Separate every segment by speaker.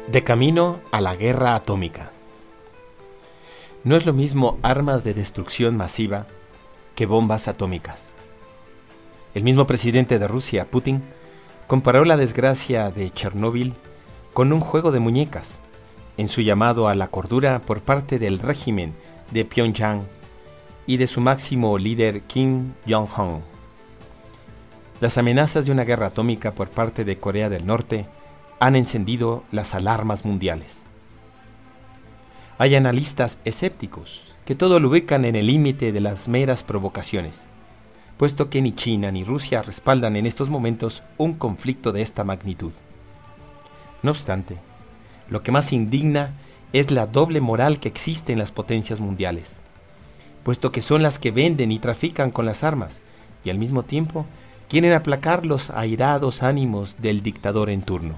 Speaker 1: De camino a la guerra atómica. No es lo mismo armas de destrucción masiva que bombas atómicas. El mismo presidente de Rusia, Putin, comparó la desgracia de Chernóbil con un juego de muñecas en su llamado a la cordura por parte del régimen de Pyongyang y de su máximo líder Kim Jong-un. Las amenazas de una guerra atómica por parte de Corea del Norte han encendido las alarmas mundiales. Hay analistas escépticos que todo lo ubican en el límite de las meras provocaciones, puesto que ni China ni Rusia respaldan en estos momentos un conflicto de esta magnitud. No obstante, lo que más indigna es la doble moral que existe en las potencias mundiales, puesto que son las que venden y trafican con las armas y al mismo tiempo quieren aplacar los airados ánimos del dictador en turno.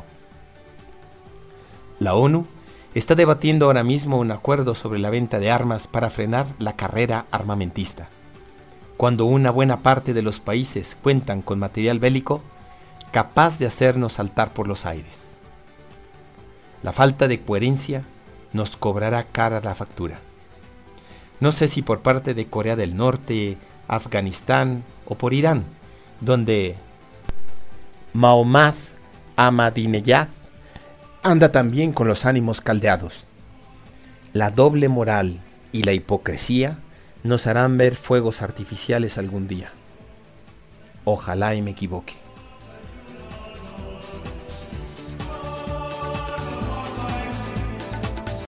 Speaker 1: La ONU está debatiendo ahora mismo un acuerdo sobre la venta de armas para frenar la carrera armamentista, cuando una buena parte de los países cuentan con material bélico capaz de hacernos saltar por los aires. La falta de coherencia nos cobrará cara la factura. No sé si por parte de Corea del Norte, Afganistán o por Irán, donde Mohammad Ahmadinejad anda también con los ánimos caldeados. La doble moral y la hipocresía nos harán ver fuegos artificiales algún día. Ojalá y me equivoque.